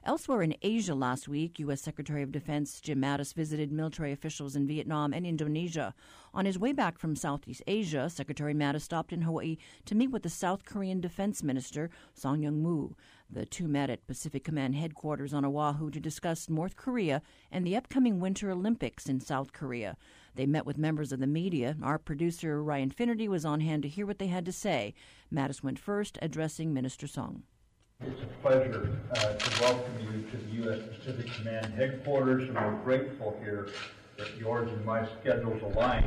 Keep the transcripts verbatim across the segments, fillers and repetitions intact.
Elsewhere in Asia last week, U S. Secretary of Defense Jim Mattis visited military officials in Vietnam and Indonesia. On his way back from Southeast Asia, Secretary Mattis stopped in Hawaii to meet with the South Korean Defense Minister, Song Young-moo. The two met at Pacific Command headquarters on Oahu to discuss North Korea and the upcoming Winter Olympics in South Korea. They met with members of the media. Our producer, Ryan Finnerty, was on hand to hear what they had to say. Mattis went first, addressing Minister Song. It's a pleasure uh, to welcome you to the U S. Pacific Command headquarters, and we're grateful here that yours and my schedules align.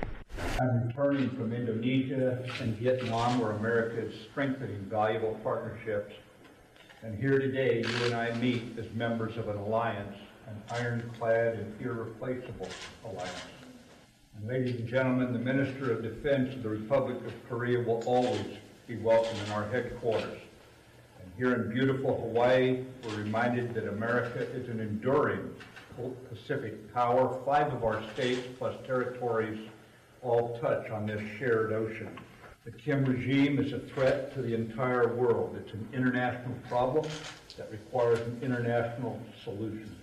I'm returning from Indonesia and Vietnam, where America is strengthening valuable partnerships. And here today, you and I meet as members of an alliance, an ironclad and irreplaceable alliance. And ladies and gentlemen, the Minister of Defense of the Republic of Korea will always be welcome in our headquarters. And here in beautiful Hawaii, we're reminded that America is an enduring Pacific power. Five of our states plus territories all touch on this shared ocean. The Kim regime is a threat to the entire world. It's an international problem that requires an international solution.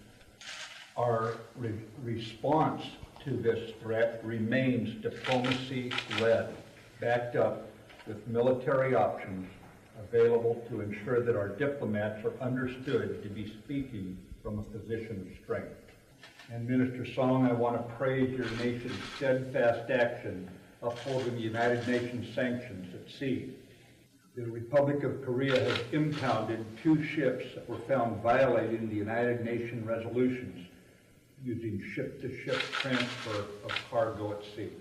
Our re- response to this threat remains diplomacy-led, backed up with military options available to ensure that our diplomats are understood to be speaking from a position of strength. And Minister Song, I want to praise your nation's steadfast action upholding the United Nations sanctions at sea. The Republic of Korea has impounded two ships that were found violating the United Nations resolutions using ship-to-ship transfer of cargo at sea.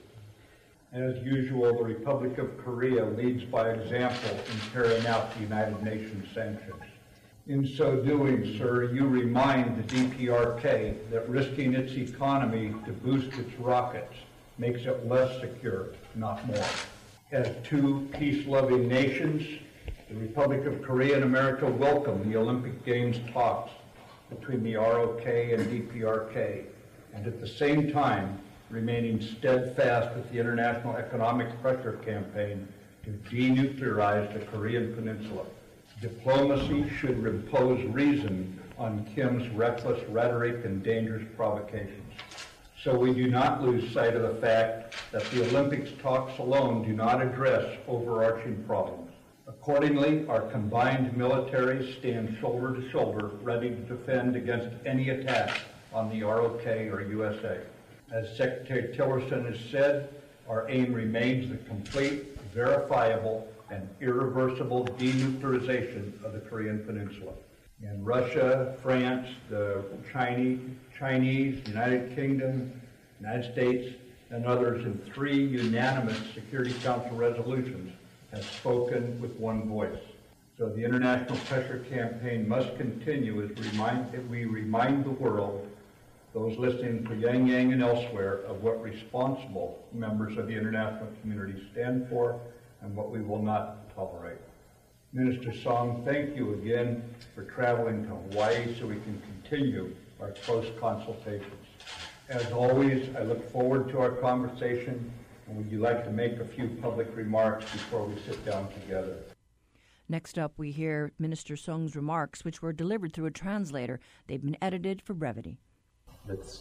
As usual, the Republic of Korea leads by example in carrying out the United Nations sanctions. In so doing, sir, you remind the D P R K that risking its economy to boost its rockets makes it less secure, not more. As two peace-loving nations, the Republic of Korea and America welcome the Olympic Games talks between the R O K and D P R K, and at the same time remaining steadfast with the International Economic Pressure Campaign to denuclearize the Korean Peninsula. Diplomacy should impose reason on Kim's reckless rhetoric and dangerous provocations. So we do not lose sight of the fact that the Olympics talks alone do not address overarching problems. Accordingly, our combined militaries stand shoulder to shoulder, ready to defend against any attack on the R O K or U S A. As Secretary Tillerson has said, our aim remains the complete, verifiable, and irreversible denuclearization of the Korean Peninsula. And Russia, France, the Chinese, Chinese, United Kingdom, United States, and others in three unanimous Security Council resolutions have spoken with one voice. So the international pressure campaign must continue as we remind, we remind the world, those listening to Pyongyang and elsewhere, of what responsible members of the international community stand for and what we will not tolerate. Minister Song, thank you again for traveling to Hawaii so we can continue our close consultations. As always, I look forward to our conversation, and would you like to make a few public remarks before we sit down together? Next up, we hear Minister Song's remarks, which were delivered through a translator. They've been edited for brevity. Let's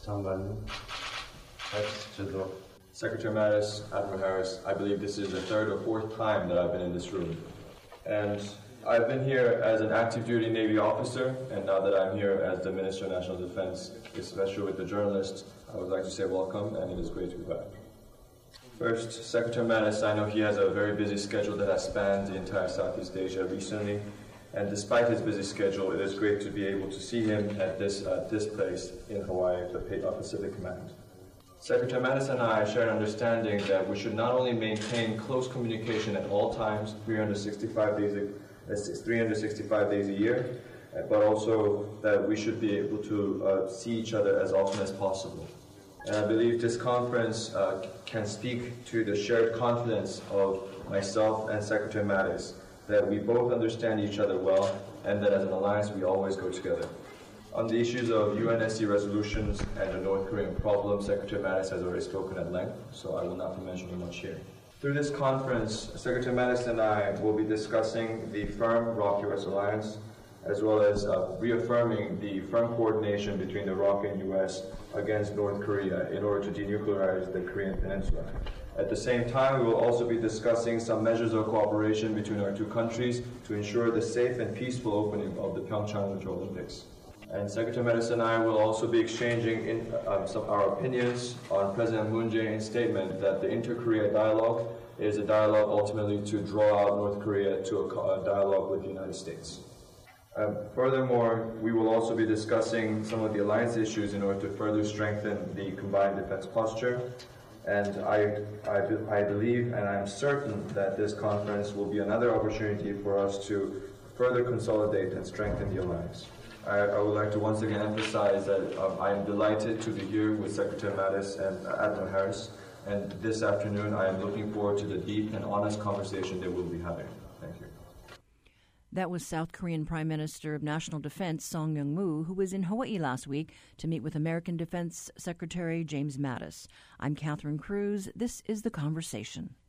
Secretary Mattis, Admiral Harris, I believe this is the third or fourth time that I've been in this room. And I've been here as an active duty Navy officer, and now that I'm here as the Minister of National Defense, especially with the journalists, I would like to say welcome, and it is great to be back. First, Secretary Mattis, I know he has a very busy schedule that has spanned the entire Southeast Asia recently, and despite his busy schedule, it is great to be able to see him at this, uh, this place in Hawaii, the Pacific Command. Secretary Mattis and I share an understanding that we should not only maintain close communication at all times, three hundred sixty-five days a, three hundred sixty-five days a year, but also that we should be able to uh, see each other as often as possible. And I believe this conference uh, can speak to the shared confidence of myself and Secretary Mattis, that we both understand each other well, and that as an alliance we always go together. On the issues of U N S C resolutions and the North Korean problem, Secretary Mattis has already spoken at length, so I will not be mentioning much here. Through this conference, Secretary Mattis and I will be discussing the firm R O C U S alliance as well as uh, reaffirming the firm coordination between the R O C and U S against North Korea in order to denuclearize the Korean Peninsula. At the same time, we will also be discussing some measures of cooperation between our two countries to ensure the safe and peaceful opening of the Pyeongchang Winter Olympics. And Secretary Mattis and I will also be exchanging in, uh, some our opinions on President Moon Jae-in's statement that the Inter-Korea dialogue is a dialogue ultimately to draw out North Korea to a, a dialogue with the United States. Uh, furthermore, we will also be discussing some of the alliance issues in order to further strengthen the combined defense posture. And I, I, I believe and I'm certain that this conference will be another opportunity for us to further consolidate and strengthen the alliance. I, I would like to once again emphasize that um, I am delighted to be here with Secretary Mattis and uh, Admiral Harris. And this afternoon, I am looking forward to the deep and honest conversation that we'll be having. Thank you. That was South Korean Prime Minister of National Defense Song Myung-moo, who was in Hawaii last week to meet with American Defense Secretary James Mattis. I'm Catherine Cruz. This is The Conversation.